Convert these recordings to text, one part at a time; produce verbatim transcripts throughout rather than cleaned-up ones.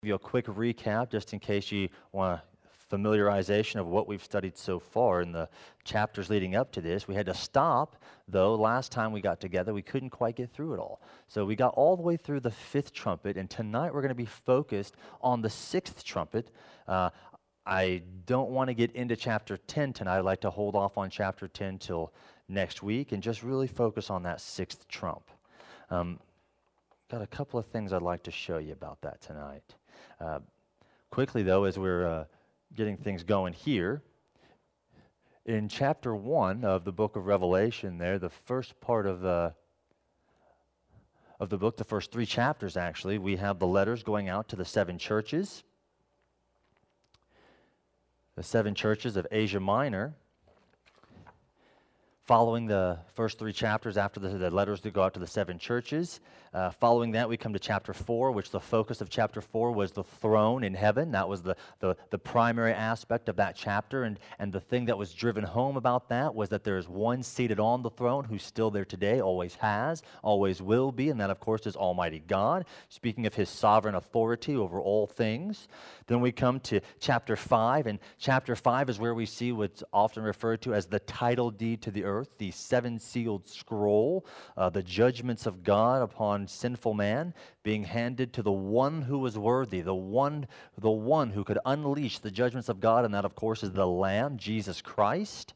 give you a quick recap just in case you want a familiarization of what we've studied so far in the chapters leading up to this. We had to stop, though, last time we got together. We couldn't quite get through it all. So we got all the way through the fifth trumpet, and tonight we're going to be focused on the sixth trumpet. Uh, I don't want to get into chapter ten tonight. I'd like to hold off on chapter ten till next week and just really focus on that sixth trump. Um, got a couple of things I'd like to show you about that tonight. Uh, quickly, though, as we're uh, getting things going here, in chapter one of the book of Revelation there, the first part of the of the book, the first three chapters actually, we have the letters going out to the seven churches. The seven churches of Asia Minor. Following the first three chapters after the, the letters that go out to the seven churches, uh, following that we come to chapter four, which the focus of chapter four was the throne in heaven. That was the, the, the primary aspect of that chapter, and, and the thing that was driven home about that was that there is one seated on the throne who's still there today, always has, always will be, and that of course is Almighty God, speaking of His sovereign authority over all things. Then we come to chapter five, and chapter five is where we see what's often referred to as the title deed to the earth, the seven-sealed scroll, uh, the judgments of God upon sinful man being handed to the one who was worthy, the one, the one who could unleash the judgments of God, and that, of course, is the Lamb, Jesus Christ.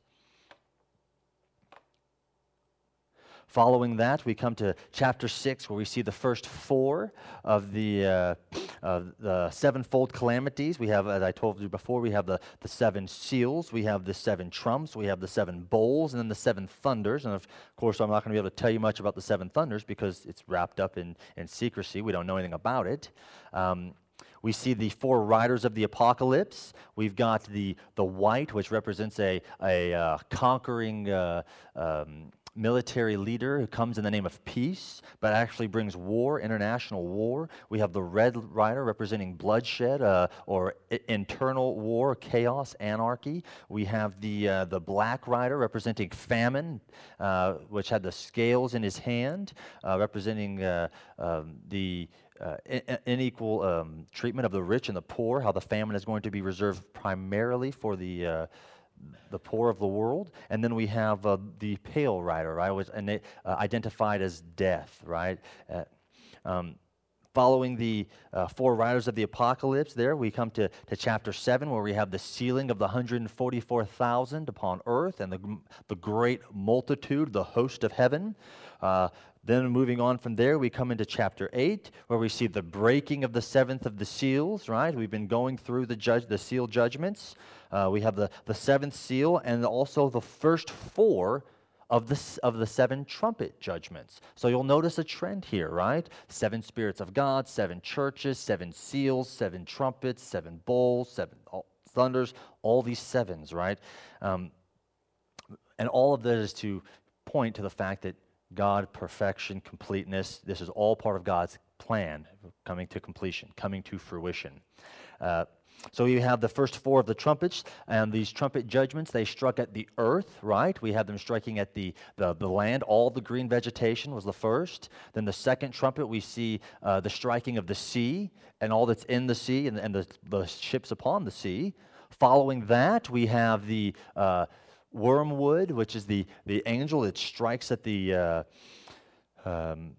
Following that, we come to chapter six, where we see the first four of the, uh, uh, the sevenfold calamities. We have, as I told you before, we have the, the seven seals, we have the seven trumps, we have the seven bowls, and then the seven thunders. And of course, I'm not going to be able to tell you much about the seven thunders because it's wrapped up in, in secrecy. We don't know anything about it. Um, We see the four riders of the apocalypse. We've got the, the white, which represents a, a uh, conquering uh, um, military leader who comes in the name of peace, but actually brings war, international war. We have the red rider representing bloodshed uh, or I- internal war, chaos, anarchy. We have the uh, the black rider representing famine, uh, which had the scales in his hand, uh, representing uh, um, the Uh, in- unequal um, treatment of the rich and the poor, how the famine is going to be reserved primarily for the uh, the poor of the world. And then we have uh, the pale rider, right, was uh, identified as death, right? Uh, um, Following the uh, four riders of the apocalypse there, we come to, to chapter seven, where we have the sealing of the one hundred forty-four thousand upon earth and the, the great multitude, the host of heaven. Uh, then moving on from there, we come into chapter eight, where we see the breaking of the seventh of the seals, right? We've been going through the judge, the seal judgments. Uh, we have the, the seventh seal and also the first four of the, of the seven trumpet judgments. So you'll notice a trend here, right? Seven spirits of God, seven churches, seven seals, seven trumpets, seven bowls, seven all, thunders, all these sevens, right? Um, and all of that is to point to the fact that God, perfection, completeness, this is all part of God's plan coming to completion, coming to fruition. Uh, So you have the first four of the trumpets, and these trumpet judgments, they struck at the earth, right? We have them striking at the, the, the land. All the green vegetation was the first. Then the second trumpet, we see uh, the striking of the sea and all that's in the sea and, and the, the ships upon the sea. Following that, we have the uh, wormwood, which is the, the angel that strikes at the, uh, um,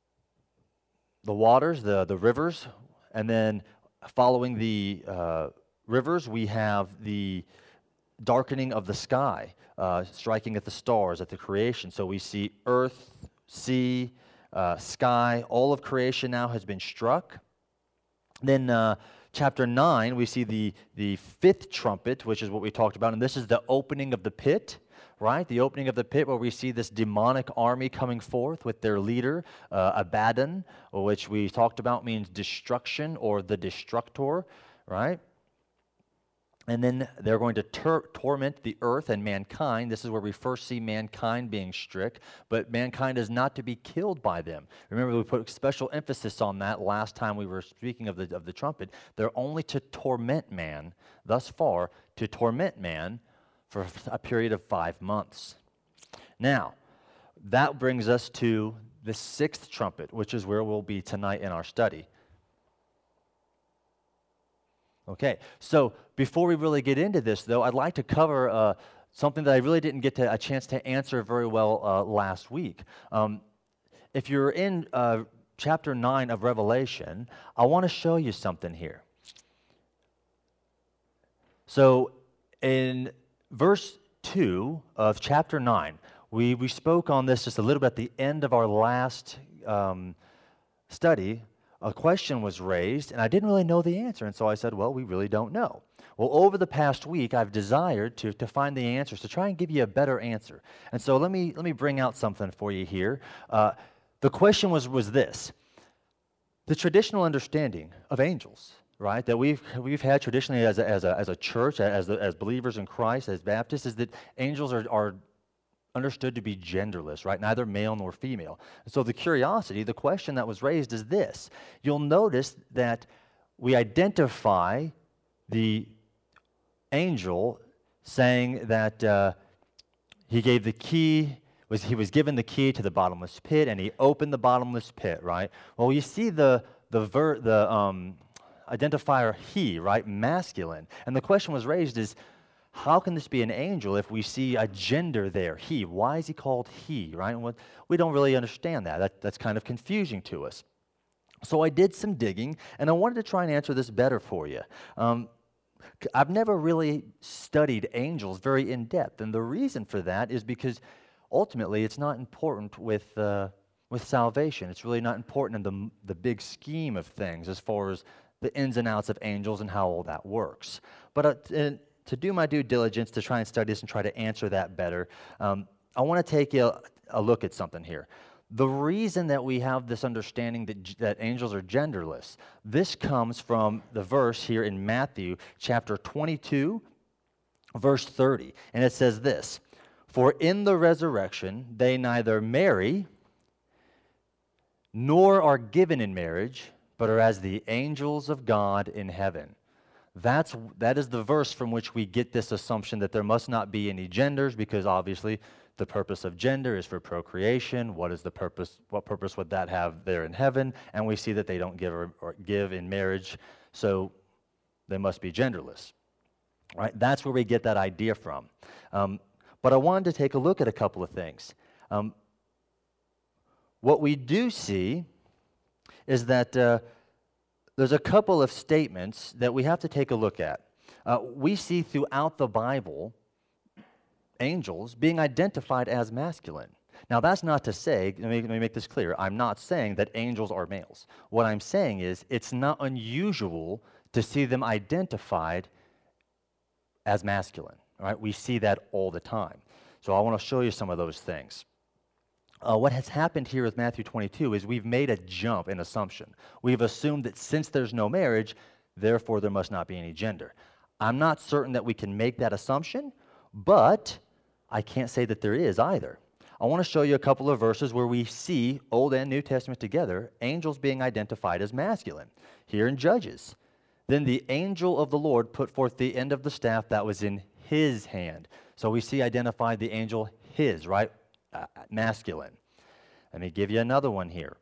the waters, the, the rivers, and then following the uh, rivers, we have the darkening of the sky, uh, striking at the stars, at the creation. So we see earth, sea, uh, sky, all of creation now has been struck. Then uh, chapter nine, we see the, the fifth trumpet, which is what we talked about, and this is the opening of the pit. Right, the opening of the pit, where we see this demonic army coming forth with their leader, uh, Abaddon, which we talked about means destruction or the destructor, right? And then they're going to tor- torment the earth and mankind. This is where we first see mankind being strict, but mankind is not to be killed by them. Remember, we put special emphasis on that last time we were speaking of the, of the trumpet. They're only to torment man, thus far, to torment man for a period of five months. Now, that brings us to the sixth trumpet, which is where we'll be tonight in our study. Okay, so before we really get into this, though, I'd like to cover uh, something that I really didn't get to, a chance to answer very well uh, last week. Um, if you're in uh, chapter nine of Revelation, I want to show you something here. So in verse two of chapter nine, we, we spoke on this just a little bit at the end of our last um, study. A question was raised, and I didn't really know the answer, and so I said, well, we really don't know. Well, over the past week, I've desired to, to find the answers, to try and give you a better answer. And so let me, let me bring out something for you here. Uh, the question was, was this. The traditional understanding of angels, right, that we've, we've had traditionally as a, as a, as a church, as, the, as believers in Christ, as Baptists, is that angels are, are understood to be genderless, right? Neither male nor female. And so the curiosity, the question that was raised is this. You'll notice that we identify the angel saying that uh, he gave the key, was he was given the key to the bottomless pit, and he opened the bottomless pit, right? Well, you see the the ver, the um, identifier he, right? Masculine. And the question was raised is, how can this be an angel if we see a gender there, he? Why is he called he, right? And what, we don't really understand that. that. That's kind of confusing to us. So I did some digging, and I wanted to try and answer this better for you. Um, I've never really studied angels very in depth, and the reason for that is because ultimately it's not important with, uh, with salvation. It's really not important in the, the big scheme of things as far as the ins and outs of angels and how all that works. But uh, in, to do my due diligence to try and study this and try to answer that better, um, I want to take a, a look at something here. The reason that we have this understanding that, that angels are genderless, this comes from the verse here in Matthew chapter twenty-two, verse thirty. And it says this, "For in the resurrection they neither marry nor are given in marriage, but are as the angels of God in heaven." That's, that is the verse from which we get this assumption that there must not be any genders, because obviously the purpose of gender is for procreation. What is the purpose? What purpose would that have there in heaven? And we see that they don't give or, or give in marriage, so they must be genderless. Right? That's where we get that idea from. Um, but I wanted to take a look at a couple of things. Um, what we do see is that uh, there's a couple of statements that we have to take a look at. Uh, we see throughout the Bible angels being identified as masculine. Now, that's not to say, let me, let me make this clear, I'm not saying that angels are males. What I'm saying is it's not unusual to see them identified as masculine. All right? We see that all the time. So I want to show you some of those things. Uh, what has happened here with Matthew twenty-two is we've made a jump in assumption. We've assumed that since there's no marriage, therefore there must not be any gender. I'm not certain that we can make that assumption, but I can't say that there is either. I want to show you a couple of verses where we see Old and New Testament together, angels being identified as masculine. Here in Judges, "Then the angel of the Lord put forth the end of the staff that was in his hand." So we see identified the angel his, right? Uh, masculine. Let me give you another one here.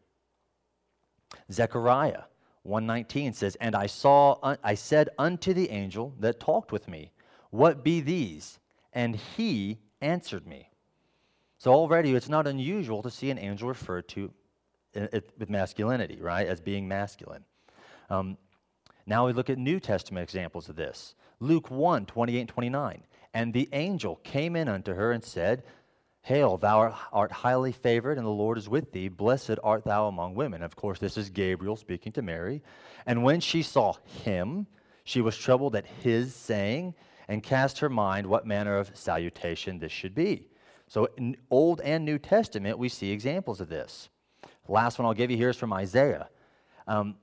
Zechariah one nineteen says, "And I saw, un- I said unto the angel that talked with me, What be these? And he answered me." So already it's not unusual to see an angel referred to in, in, with masculinity, right, as being masculine. Um, now we look at New Testament examples of this. Luke one twenty-eight and twenty-nine. "And the angel came in unto her and said, Hail, thou art highly favored, and the Lord is with thee. Blessed art thou among women." Of course, this is Gabriel speaking to Mary. "And when she saw him, she was troubled at his saying, and cast her mind what manner of salutation this should be." So in Old and New Testament, we see examples of this. The last one I'll give you here is from Isaiah. Um,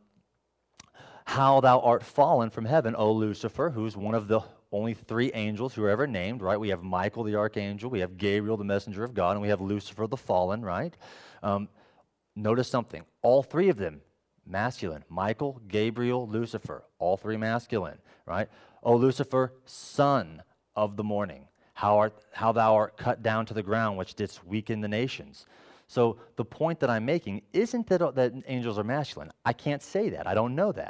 "How thou art fallen from heaven, O Lucifer," who's one of the only three angels who are ever named, right? We have Michael the archangel, we have Gabriel the messenger of God, and we have Lucifer the fallen, right? Um, notice something. All three of them, masculine. Michael, Gabriel, Lucifer, all three masculine, right? "O Lucifer, son of the morning, how, art, how thou art cut down to the ground, which didst weaken the nations." So the point that I'm making isn't that, that angels are masculine. I can't say that. I don't know that.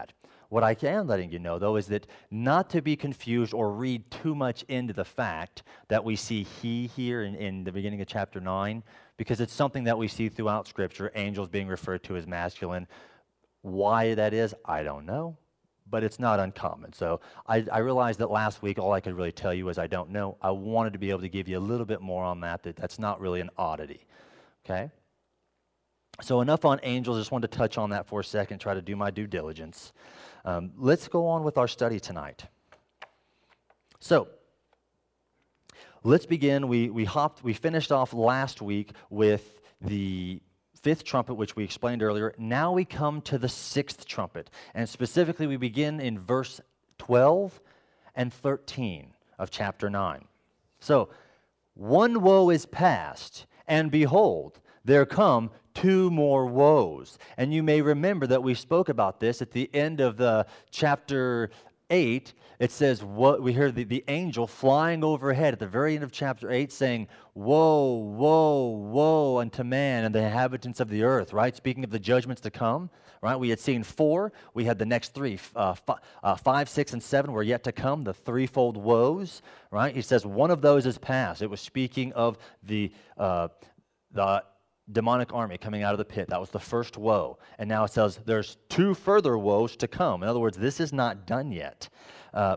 What I am letting you know, though, is that not to be confused or read too much into the fact that we see he here in, in the beginning of chapter nine, because it's something that we see throughout Scripture, angels being referred to as masculine. Why that is, I don't know, but it's not uncommon. So I, I realized that last week all I could really tell you is I don't know. I wanted to be able to give you a little bit more on that, that that's not really an oddity, okay? So enough on angels. I just wanted to touch on that for a second, try to do my due diligence. Um, let's go on with our study tonight. So let's begin. We we hopped. We finished off last week with the fifth trumpet, which we explained earlier. Now we come to the sixth trumpet, and specifically we begin in verse twelve and thirteen of chapter nine. So, one woe is past, and behold, there come two more woes. And you may remember that we spoke about this at the end of the chapter eight. It says, what we hear the, the angel flying overhead at the very end of chapter eight saying, woe, woe, woe unto man and the inhabitants of the earth, right? Speaking of the judgments to come, right? We had seen four. We had the next three. Uh, f- uh, five, six, and seven were yet to come, the threefold woes, right? He says one of those is past. It was speaking of the uh, the demonic army coming out of the pit. That was the first woe. And now it says there's two further woes to come. In other words, this is not done yet. Uh,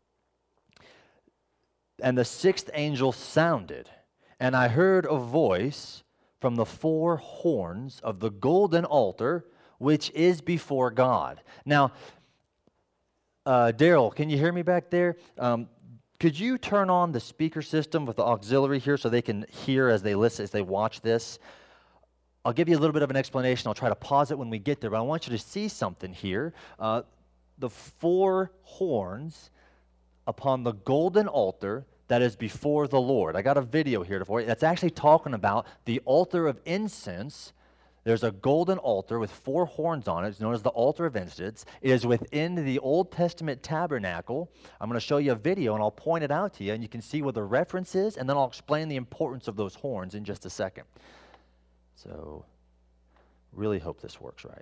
and the sixth angel sounded, and I heard a voice from the four horns of the golden altar, which is before God. Now, uh, Daryl, can you hear me back there? Um, could you turn on the speaker system with the auxiliary here so they can hear as they listen, as they watch this? I'll give you a little bit of an explanation. I'll try to pause it when we get there, but I want you to see something here. Uh, the four horns upon the golden altar that is before the Lord. I got a video here for you. That's actually talking about the altar of incense. There's a golden altar with four horns on it. It's known as the altar of incense. It is within the Old Testament tabernacle. I'm going to show you a video, and I'll point it out to you, and you can see what the reference is, and then I'll explain the importance of those horns in just a second. So, really hope this works right.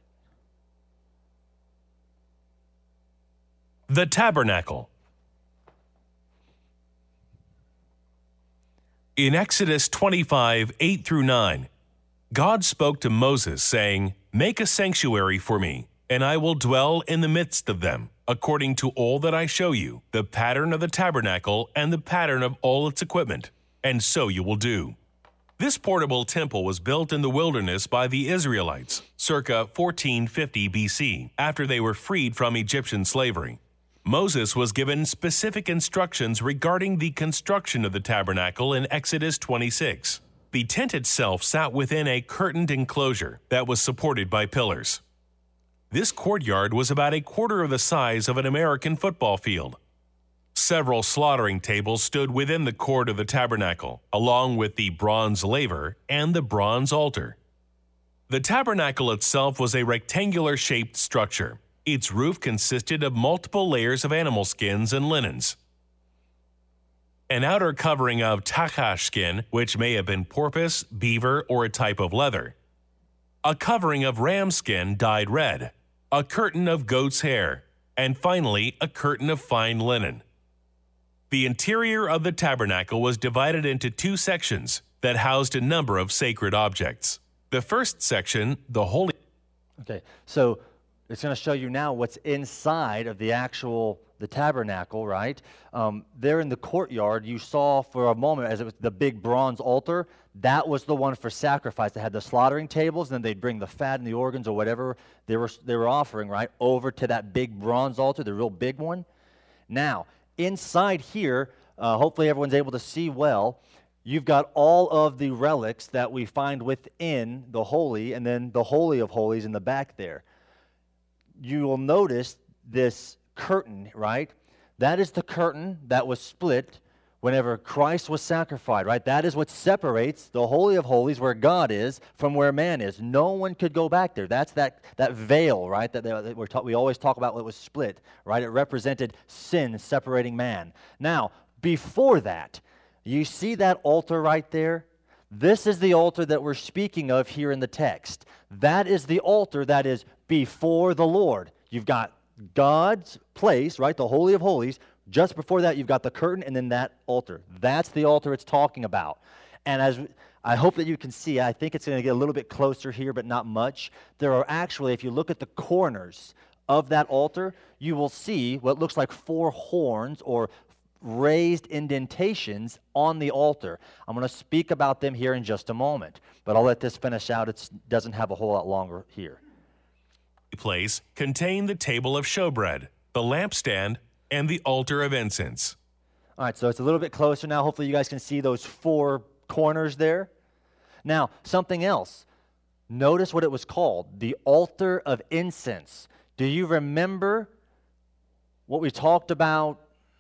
The tabernacle. In Exodus twenty-five, eight through nine, God spoke to Moses, saying, "Make a sanctuary for me, and I will dwell in the midst of them, according to all that I show you, the pattern of the tabernacle and the pattern of all its equipment, and so you will do." This portable temple was built in the wilderness by the Israelites, circa fourteen fifty B C, after they were freed from Egyptian slavery. Moses was given specific instructions regarding the construction of the tabernacle in Exodus twenty-six. The tent itself sat within a curtained enclosure that was supported by pillars. This courtyard was about a quarter of the size of an American football field. Several slaughtering tables stood within the court of the tabernacle, along with the bronze laver and the bronze altar. The tabernacle itself was a rectangular-shaped structure. Its roof consisted of multiple layers of animal skins and linens. An outer covering of tachash skin, which may have been porpoise, beaver, or a type of leather. A covering of ram skin dyed red. A curtain of goat's hair. And finally, a curtain of fine linen. The interior of the tabernacle was divided into two sections that housed a number of sacred objects. The first section, the holy... Okay, so it's going to show you now what's inside of the actual, the tabernacle, right? Um, there in the courtyard, you saw for a moment, as it was the big bronze altar, that was the one for sacrifice. They had the slaughtering tables, and then they'd bring the fat and the organs or whatever they were, they were offering, right, over to that big bronze altar, the real big one. Now, inside here, uh, hopefully everyone's able to see well, you've got all of the relics that we find within the holy, and then the Holy of Holies in the back there. You will notice this curtain, right? That is the curtain that was split whenever Christ was sacrificed, right? That is what separates the Holy of Holies, where God is, from where man is. No one could go back there. That's that, that veil, right, that, that we're ta- we always talk about what was split, right? It represented sin separating man. Now, before that, you see that altar right there? This is the altar that we're speaking of here in the text. That is the altar that is before the Lord. You've got God's place, right, the Holy of Holies. Just before that, you've got the curtain and then that altar. That's the altar it's talking about. And as I hope that you can see, I think it's going to get a little bit closer here, but not much. There are actually, if you look at the corners of that altar, you will see what looks like four horns or raised indentations on the altar. I'm going to speak about them here in just a moment, but I'll let this finish out. It doesn't have a whole lot longer here. Place contain the table of showbread, the lampstand, and the altar of incense. All right, so it's a little bit closer now. Hopefully you guys can see those four corners there. Now, something else. Notice what it was called, the altar of incense. Do you remember what we talked about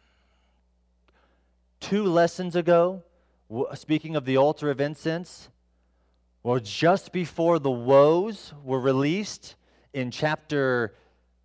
two lessons ago, speaking of the altar of incense? Well, just before the woes were released in chapter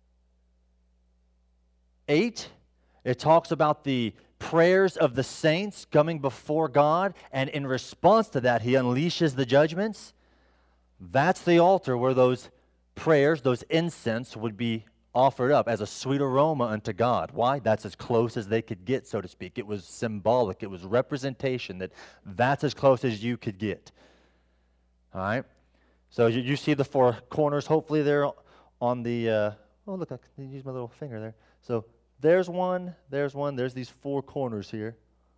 eight, it talks about the prayers of the saints coming before God, and in response to that, he unleashes the judgments. That's the altar where those prayers, those incense, would be offered up as a sweet aroma unto God. Why? That's as close as they could get, so to speak. It was symbolic. It was representation that that's as close as you could get. All right? So you, you see the four corners, hopefully they're on the, uh, oh, look, I can use my little finger there. So there's one, there's one, there's these four corners here.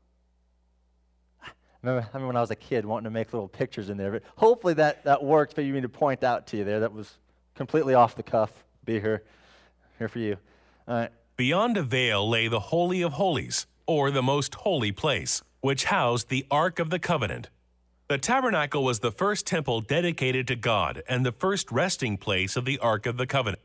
I remember, I remember when I was a kid wanting to make little pictures in there, but hopefully that, that worked for you to point out to you there. That was completely off the cuff. Be here, here for you. All right. Beyond a veil lay the Holy of Holies, or the most holy place, which housed the Ark of the Covenant. The tabernacle was the first temple dedicated to God and the first resting place of the Ark of the Covenant.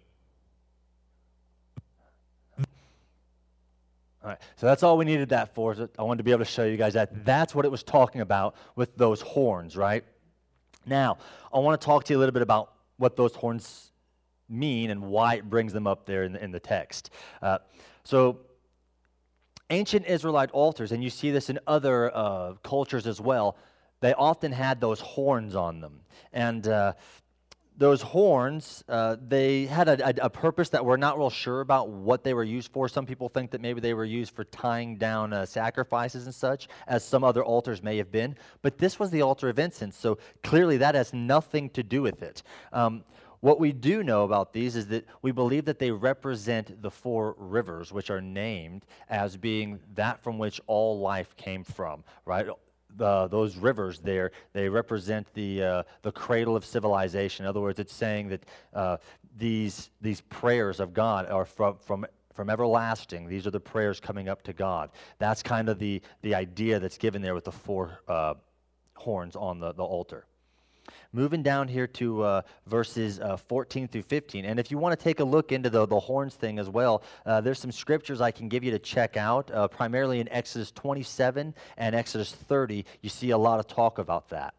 All right, so that's all we needed that for. So I wanted to be able to show you guys that. That's what it was talking about with those horns, right? Now, I want to talk to you a little bit about what those horns mean and why it brings them up there in the, in the text. Uh, so, ancient Israelite altars, and you see this in other uh, cultures as well, they often had those horns on them. And uh, those horns, uh, they had a, a, a purpose that we're not real sure about what they were used for. Some people think that maybe they were used for tying down uh, sacrifices and such, as some other altars may have been. But this was the altar of incense, so clearly that has nothing to do with it. Um, what we do know about these is that we believe that they represent the four rivers, which are named as being that from which all life came from, right? The, those rivers there, they represent the uh, the cradle of civilization. In other words, it's saying that uh, these these prayers of God are from from from everlasting. These are the prayers coming up to God. That's kind of the the idea that's given there with the four uh, horns on the, the altar. Moving down here to uh, verses uh, fourteen through fifteen. And if you want to take a look into the, the horns thing as well, uh, there's some scriptures I can give you to check out, uh, primarily in Exodus twenty-seven and Exodus thirty. You see a lot of talk about that.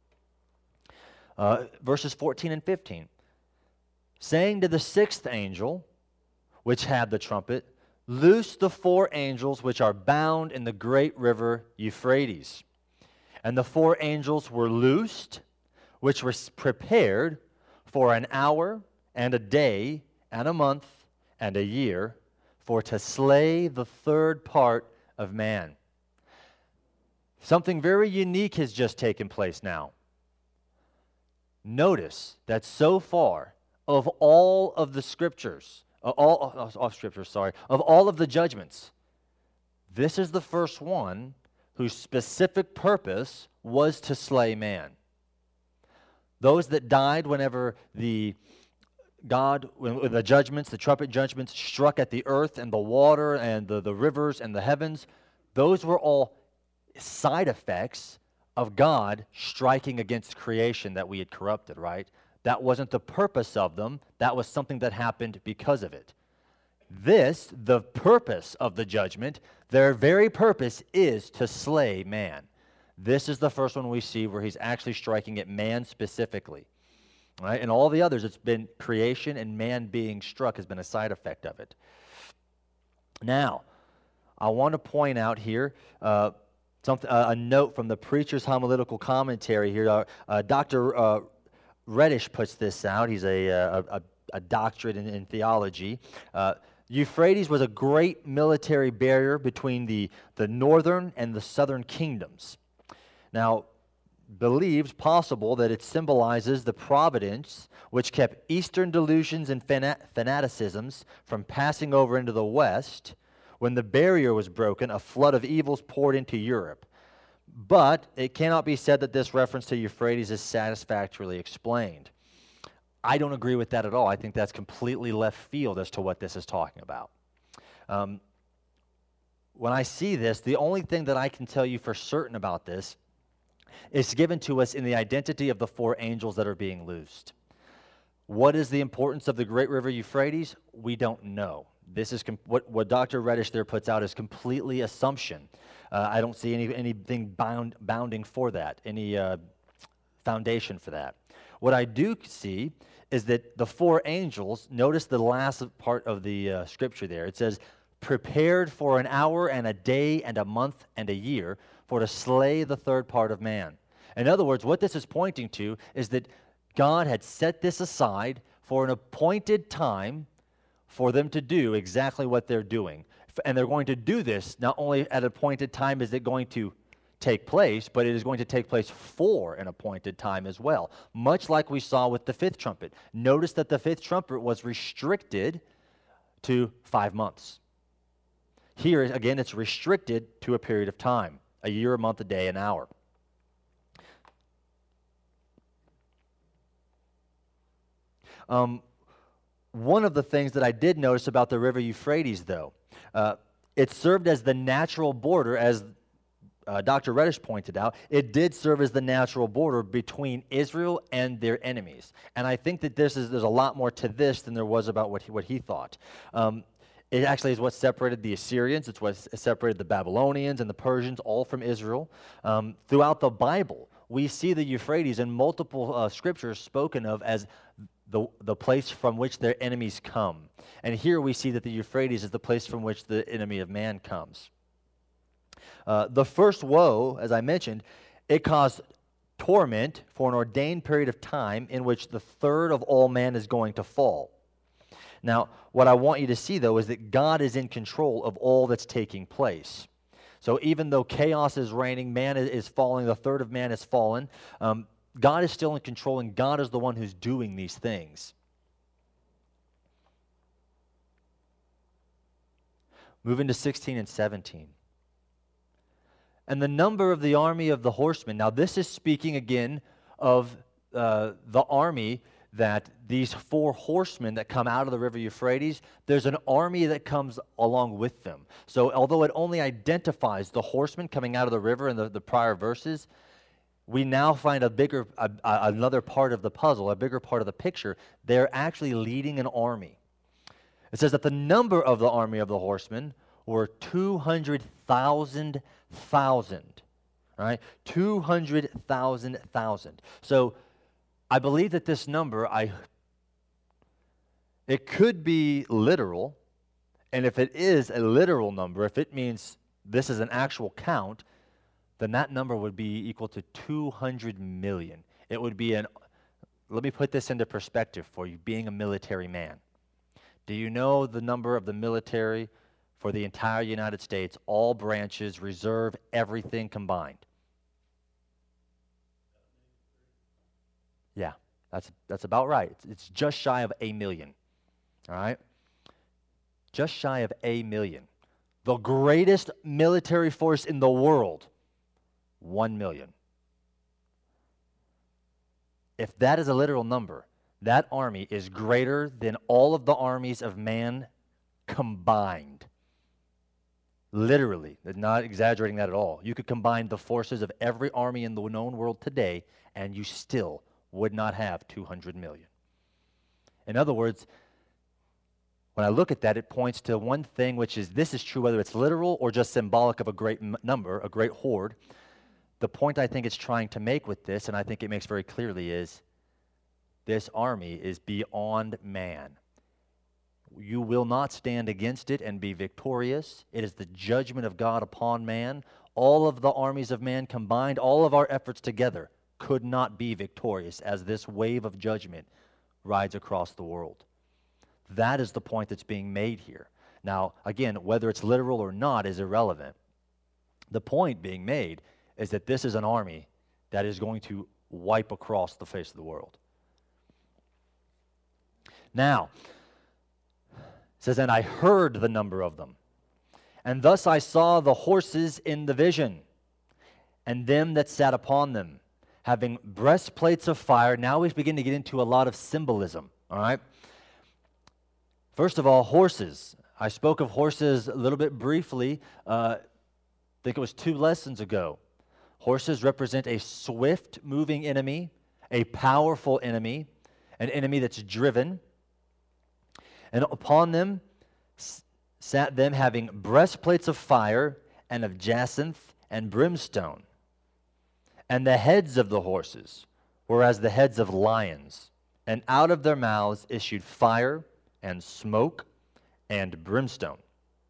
Uh, verses fourteen and fifteen. Saying to the sixth angel, which had the trumpet, loose the four angels which are bound in the great river Euphrates. And the four angels were loosed, which was prepared for an hour and a day and a month and a year, for to slay the third part of man. Something very unique has just taken place now. Notice that so far, of all of the scriptures, uh, all of uh, scriptures, sorry, of all of the judgments, this is the first one whose specific purpose was to slay man. Those that died whenever the God, when the judgments, the trumpet judgments struck at the earth and the water and the, the rivers and the heavens, those were all side effects of God striking against creation that we had corrupted, right? That wasn't the purpose of them. That was something that happened because of it. This, the purpose of the judgment, their very purpose is to slay man. This is the first one we see where he's actually striking at man specifically. Right? And all the others, it's been creation, and man being struck has been a side effect of it. Now, I want to point out here uh, something, uh, a note from the Preacher's Homiletical Commentary here. Uh, uh, Doctor Uh, Reddish puts this out. He's a, a, a a doctorate in, in theology. Uh, Euphrates was a great military barrier between the, the northern and the southern kingdoms. Now, believed possible that it symbolizes the providence which kept Eastern delusions and fanaticisms from passing over into the West. When the barrier was broken, a flood of evils poured into Europe. But it cannot be said that this reference to Euphrates is satisfactorily explained. I don't agree with that at all. I think that's completely left field as to what this is talking about. Um, when I see this, the only thing that I can tell you for certain about this is given to us in the identity of the four angels that are being loosed. What is the importance of the great river Euphrates? We don't know. This is com- what, what Doctor Reddish there puts out is completely assumption. Uh, I don't see any anything bound, bounding for that, any uh, foundation for that. What I do see is that the four angels, notice the last part of the uh, scripture there. It says, prepared for an hour and a day and a month and a year for to slay the third part of man. In other words, what this is pointing to is that God had set this aside for an appointed time for them to do exactly what they're doing. And they're going to do this not only at an appointed time is it going to take place, but it is going to take place for an appointed time as well, much like we saw with the fifth trumpet. Notice that the fifth trumpet was restricted to five months. Here, again, it's restricted to a period of time, a year, a month, a day, an hour. Um, one of the things that I did notice about the river Euphrates, though, uh, it served as the natural border, as uh, Doctor Reddish pointed out, it did serve as the natural border between Israel and their enemies. And I think that this is, there's a lot more to this than there was about what he, what he thought. Um, It actually is what separated the Assyrians. It's what separated the Babylonians and the Persians, all from Israel. Um, throughout the Bible, we see the Euphrates in multiple uh, scriptures spoken of as the, the place from which their enemies come. And here we see that the Euphrates is the place from which the enemy of man comes. Uh, the first woe, as I mentioned, it caused torment for an ordained period of time in which the third of all man is going to fall. Now, what I want you to see, though, is that God is in control of all that's taking place. So even though chaos is reigning, man is falling, the third of man is fallen, um, God is still in control, and God is the one who's doing these things. Moving to sixteen and seventeen. And the number of the army of the horsemen. Now, this is speaking again of uh, the army that these four horsemen that come out of the river Euphrates, there's an army that comes along with them. So although it only identifies the horsemen coming out of the river in the, the prior verses, we now find a bigger, a, a, another part of the puzzle, a bigger part of the picture. They're actually leading an army. It says that the number of the army of the horsemen were two hundred thousand thousand, right? two hundred thousand thousand. So I believe that this number, I, it could be literal, and if it is a literal number, if it means this is an actual count, then that number would be equal to two hundred million. It would be an, let me put this into perspective for you, being a military man. Do you know the number of the military for the entire United States, all branches, reserve, everything combined? Yeah, that's that's about right. It's, it's just shy of a million, all right? Just shy of a million. The greatest military force in the world, one million. If that is a literal number, that army is greater than all of the armies of man combined. Literally, not exaggerating that at all. You could combine the forces of every army in the known world today, and you still would not have two hundred million. In other words, when I look at that, it points to one thing, which is this is true whether it's literal or just symbolic of a great m- number, a great horde. The point I think it's trying to make with this, and I think it makes very clearly, is this army is beyond man. You will not stand against it and be victorious. It is the judgment of God upon man. All of the armies of man combined, all of our efforts together, could not be victorious as this wave of judgment rides across the world. That is the point that's being made here. Now, again, whether it's literal or not is irrelevant. The point being made is that this is an army that is going to wipe across the face of the world. Now, it says, and I heard the number of them, and thus I saw the horses in the vision, and them that sat upon them, having breastplates of fire. Now we begin to get into a lot of symbolism, all right? First of all, horses. I spoke of horses a little bit briefly, uh, I think it was two lessons ago. Horses represent a swift-moving enemy, a powerful enemy, an enemy that's driven. And upon them sat them having breastplates of fire and of jacinth and brimstone. And the heads of the horses were as the heads of lions, and out of their mouths issued fire and smoke and brimstone.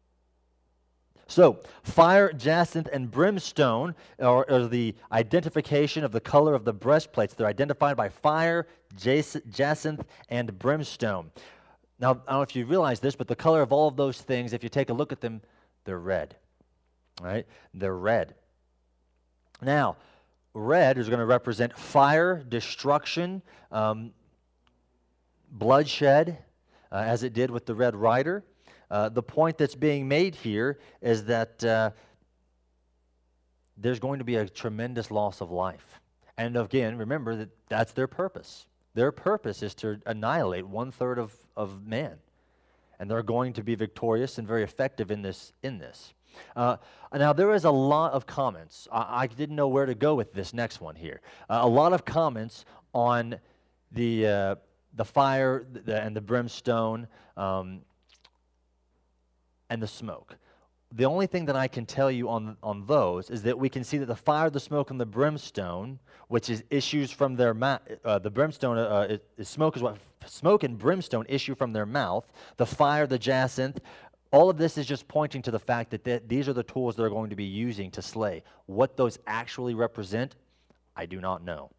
So, fire, jacinth, and brimstone are, are the identification of the color of the breastplates. They're identified by fire, jacinth, and brimstone. Now, I don't know if you realize this, but the color of all of those things, if you take a look at them, they're red. Right? They're red. Now, red is going to represent fire, destruction, um, bloodshed, uh, as it did with the Red Rider. Uh, the point that's being made here is that uh, there's going to be a tremendous loss of life. And again, remember that that's their purpose. Their purpose is to annihilate one-third of, of man. And they're going to be victorious and very effective in this. In this. Uh, now, there is a lot of comments. I, I didn't know where to go with this next one here. Uh, a lot of comments on the, uh, the fire the, and the brimstone, um, and the smoke. The only thing that I can tell you on, on those is that we can see that the fire, the smoke, and the brimstone, which is issues from their mouth, uh, the brimstone, uh, is, is smoke is what, smoke and brimstone issue from their mouth. The fire, the jacinth, all of this is just pointing to the fact that th these are the tools they're going to be using to slay. What those actually represent, I do not know.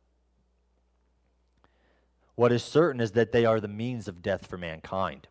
What is certain is that they are the means of death for mankind.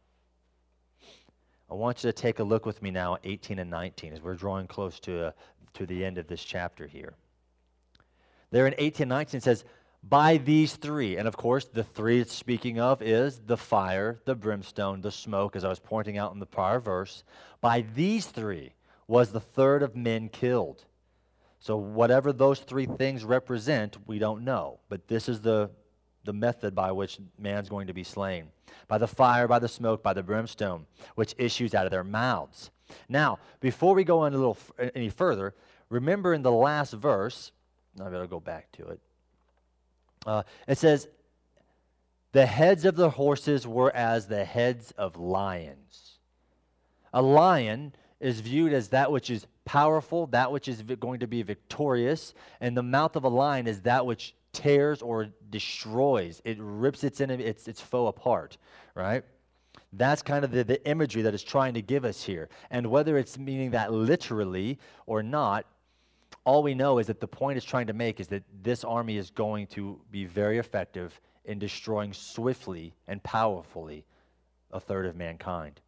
I want you to take a look with me now at eighteen and nineteen as we're drawing close to, uh, to the end of this chapter here. There in eighteen and nineteen it says, by these three, and of course the three it's speaking of is the fire, the brimstone, the smoke, as I was pointing out in the prior verse. By these three was the third of men killed. So whatever those three things represent, we don't know. But this is the, the method by which man's going to be slain. By the fire, by the smoke, by the brimstone, which issues out of their mouths. Now, before we go on a little f any further, remember in the last verse, I better go back to it. Uh, it says, the heads of the horses were as the heads of lions. A lion is viewed as that which is powerful, that which is going to be victorious, and the mouth of a lion is that which tears or destroys. It rips its enemy, its, its foe apart, right? That's kind of the, the imagery that it's trying to give us here. And whether it's meaning that literally or not, all we know is that the point it's trying to make is that this army is going to be very effective in destroying swiftly and powerfully a third of mankind.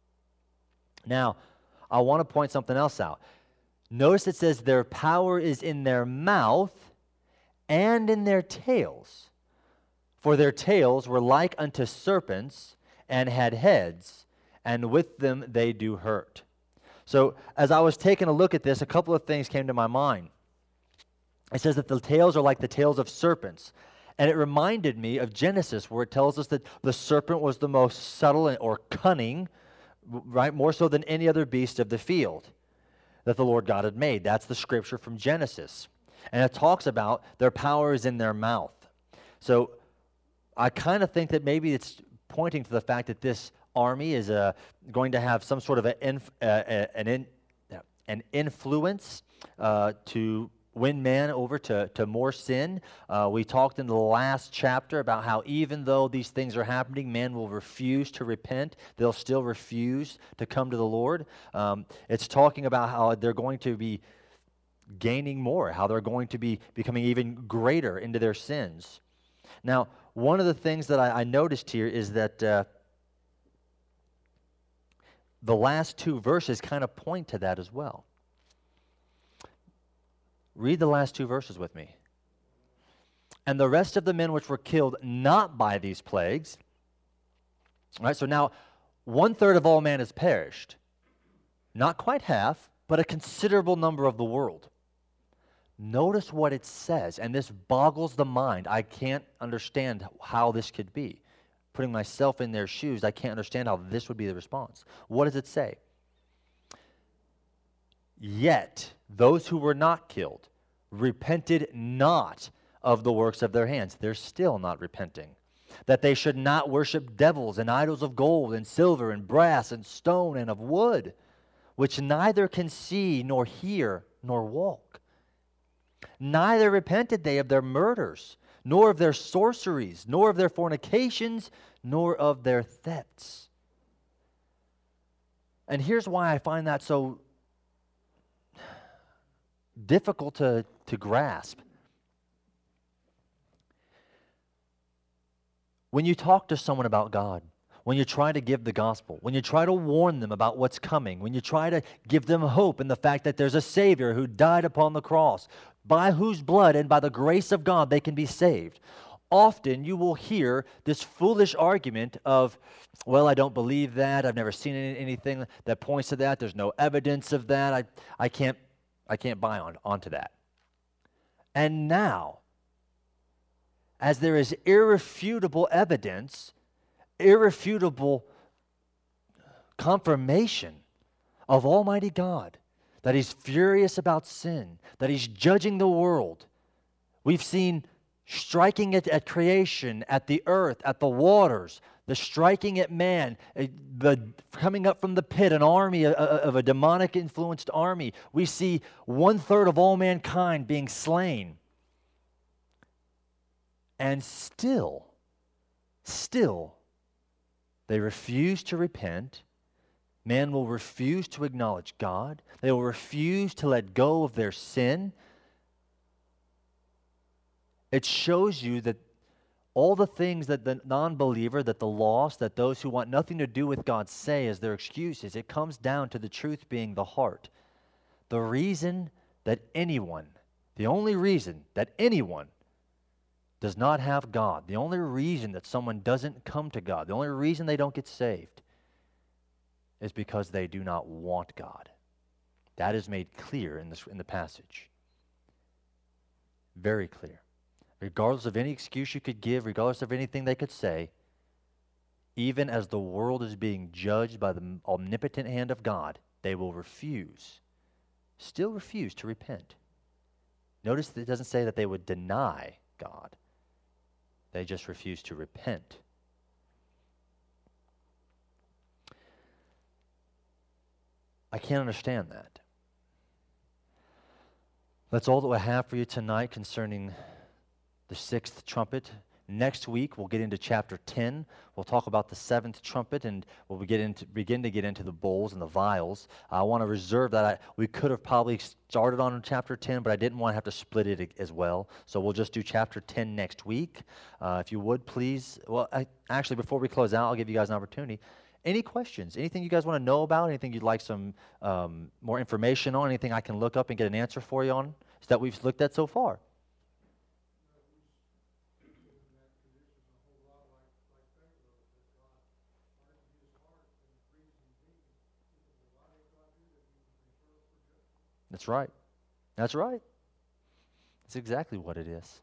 Now, I want to point something else out. Notice it says their power is in their mouth and in their tails. For their tails were like unto serpents, and had heads, and with them they do hurt. So, as I was taking a look at this, a couple of things came to my mind. It says that the tails are like the tails of serpents. And it reminded me of Genesis, where it tells us that the serpent was the most subtle or cunning, right, more so than any other beast of the field that the Lord God had made. That's the scripture from Genesis. And it talks about their power is in their mouth. So I kind of think that maybe it's pointing to the fact that this army is uh, going to have some sort of a inf uh, uh, an, in uh, an influence uh, to win man over to, to more sin. Uh, we talked in the last chapter about how even though these things are happening, man will refuse to repent. They'll still refuse to come to the Lord. Um, it's talking about how they're going to be gaining more, how they're going to be becoming even greater into their sins. Now, one of the things that I, I noticed here is that uh, the last two verses kind of point to that as well. Read the last two verses with me. And the rest of the men which were killed not by these plagues. All right, so now one third of all man has perished. Not quite half, but a considerable number of the world. Notice what it says, and this boggles the mind. I can't understand how this could be. Putting myself in their shoes, I can't understand how this would be the response. What does it say? Yet those who were not killed repented not of the works of their hands. They're still not repenting. That they should not worship devils and idols of gold and silver and brass and stone and of wood, which neither can see nor hear nor walk. Neither repented they of their murders, nor of their sorceries, nor of their fornications, nor of their thefts. And here's why I find that so difficult to, to grasp. When you talk to someone about God, when you try to give the gospel, when you try to warn them about what's coming, when you try to give them hope in the fact that there's a Savior who died upon the cross, by whose blood and by the grace of God they can be saved, often you will hear this foolish argument of, well, I don't believe that. I've never seen any, anything that points to that. There's no evidence of that. I, I can't, I can't buy on, onto that. And now, as there is irrefutable evidence, irrefutable confirmation of Almighty God, that He's furious about sin, that He's judging the world. We've seen striking it at creation, at the earth, at the waters, the striking at man, the coming up from the pit, an army of a demonic influenced army. We see one third of all mankind being slain. And still, still, they refuse to repent. Man will refuse to acknowledge God. They will refuse to let go of their sin. It shows you that all the things that the non-believer, that the lost, that those who want nothing to do with God say as their excuses, it comes down to the truth being the heart. The reason that anyone, the only reason that anyone does not have God, the only reason that someone doesn't come to God, the only reason they don't get saved is because they do not want God. That is made clear in, this, in the passage. Very clear. Regardless of any excuse you could give, regardless of anything they could say, even as the world is being judged by the omnipotent hand of God, they will refuse, still refuse to repent. Notice that it doesn't say that they would deny God. They just refuse to repent. I can't understand that. That's all that we have for you tonight concerning the sixth trumpet. Next week, we'll get into chapter ten. We'll talk about the seventh trumpet, and we'll get into, begin to get into the bowls and the vials. I want to reserve that. I, we could have probably started on chapter ten, but I didn't want to have to split it as well. So we'll just do chapter ten next week. Uh, if you would, please. Well, I, actually, before we close out, I'll give you guys an opportunity. Any questions? Anything you guys want to know about? Anything you'd like some um, more information on? Anything I can look up and get an answer for you on that we've looked at so far? That's right. That's right. That's exactly what it is.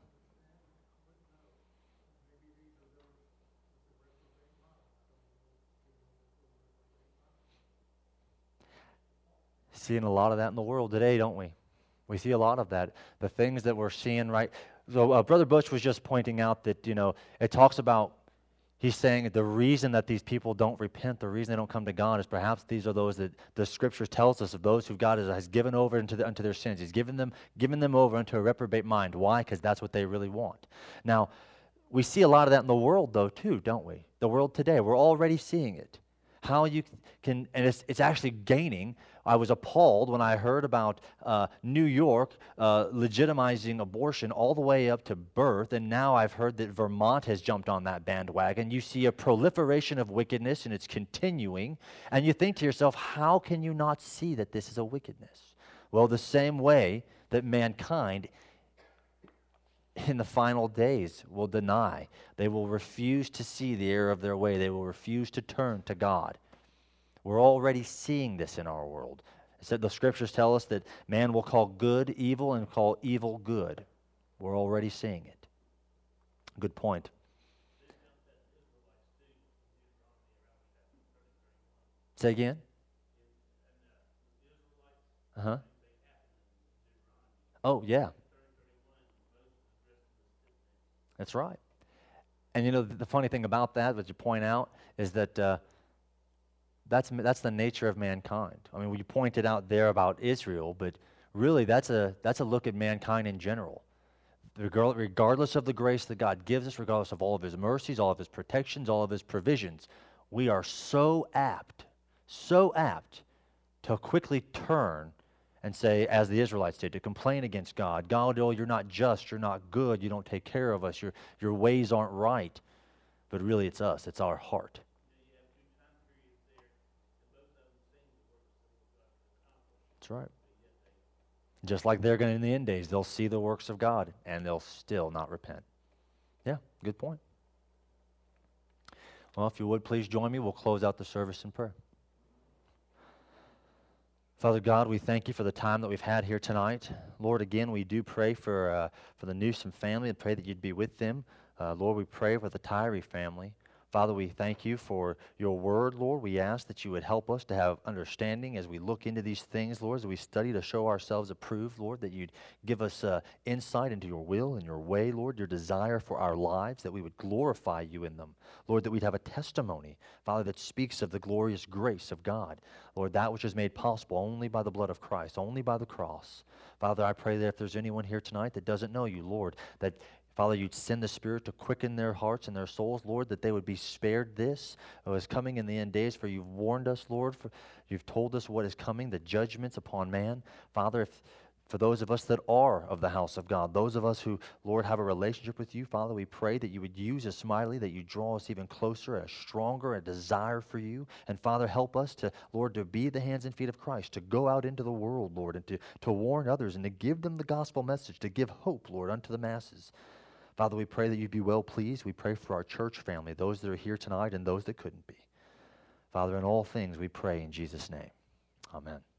Seeing a lot of that in the world today, don't we? We see a lot of that. The things that we're seeing, right? So uh, Brother Butch was just pointing out that, you know, it talks about, he's saying the reason that these people don't repent, the reason they don't come to God is perhaps these are those that the Scripture tells us of those who God has, has given over into the, unto their sins. He's given them, given them over unto a reprobate mind. Why? Because that's what they really want. Now, we see a lot of that in the world, though, too, don't we? The world today, we're already seeing it. How you can, and it's, it's actually gaining. I was appalled when I heard about uh, New York uh, legitimizing abortion all the way up to birth, and now I've heard that Vermont has jumped on that bandwagon. You see a proliferation of wickedness, and it's continuing, and you think to yourself, how can you not see that this is a wickedness? Well, the same way that mankind in the final days will deny. They will refuse to see the error of their way. They will refuse to turn to God. We're already seeing this in our world. It said the scriptures tell us that man will call good evil and call evil good. We're already seeing it. Good point. Say again? Uh-huh. Oh, yeah. That's right. And you know, the, the funny thing about that, what you point out, is that uh, that's, that's the nature of mankind. I mean, you pointed out there about Israel, but really that's a, that's a look at mankind in general. Regardless of the grace that God gives us, regardless of all of His mercies, all of His protections, all of His provisions, we are so apt, so apt to quickly turn and say, as the Israelites did, to complain against God. God, oh, you're not just, you're not good, you don't take care of us, your, your ways aren't right. But really it's us, it's our heart. That's right. Just like they're going to in the end days, they'll see the works of God and they'll still not repent. Yeah, good point. Well, if you would, please join me. We'll close out the service in prayer. Father God, we thank you for the time that we've had here tonight. Lord, again, we do pray for uh, for the Newsom family and pray that you'd be with them. Uh, Lord, we pray for the Tyree family. Father, we thank you for your word, Lord. We ask that you would help us to have understanding as we look into these things, Lord, as we study to show ourselves approved, Lord, that you'd give us uh, insight into your will and your way, Lord, your desire for our lives, that we would glorify you in them. Lord, that we'd have a testimony, Father, that speaks of the glorious grace of God. Lord, that which is made possible only by the blood of Christ, only by the cross. Father, I pray that if there's anyone here tonight that doesn't know you, Lord, that Father, you'd send the Spirit to quicken their hearts and their souls, Lord, that they would be spared this. It was coming in the end days, for you've warned us, Lord. For you've told us what is coming, the judgments upon man. Father, if, for those of us that are of the house of God, those of us who, Lord, have a relationship with you, Father, we pray that you would use us mightily, that you draw us even closer, a stronger, a desire for you. And Father, help us to, Lord, to be the hands and feet of Christ, to go out into the world, Lord, and to, to warn others and to give them the gospel message, to give hope, Lord, unto the masses. Father, we pray that you'd be well pleased. We pray for our church family, those that are here tonight and those that couldn't be. Father, in all things we pray in Jesus' name. Amen.